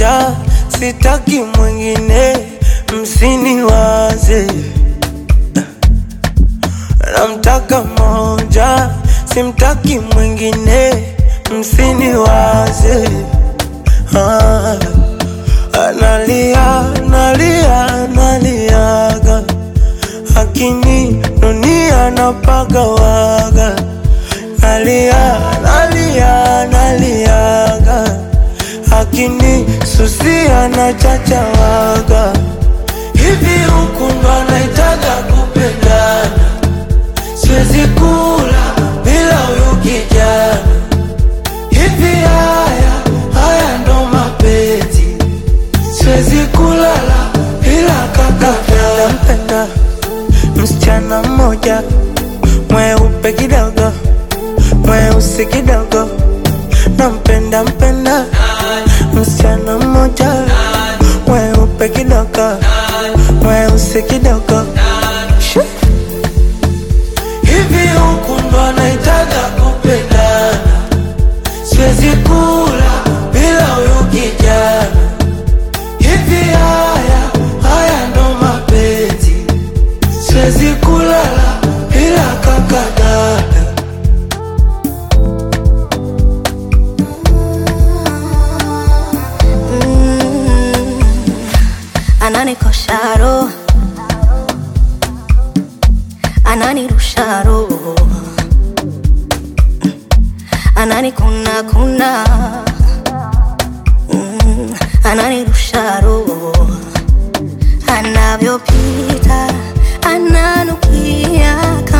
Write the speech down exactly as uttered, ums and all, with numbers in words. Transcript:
moja, sitaki mwingine, msiniwaze. Namtaka moja, simtaki mwingine, msiniwaze. ah. Analia, analia, analiaga, lakini dunia napagawaga. Nalia, nalia, naliaga, lakini susia na chachawaga. Hivi huku ndo anaitaga kupendana, siwezi kula bila huyu kijana. Hivi haya, haya ndo mapenzi, siwezi kulala bila kaka. Nampenda msichana mmoja, mweupe kidogo, mweusi kidogo. Nampenda mpenda msichana mmoja, mweupe kidogo, mweusi kidogo. Hivi huku ndo anaitaga kupendana, siwezi kula bila huyu kijana. Hivi haya, haya ndo mapenzi, siwezi kulala bila kaka dada. mm, Ananikosha roho, ananirusha roho, ananikuna kuna, mm, ananirusha roho. Anavyopita ananukia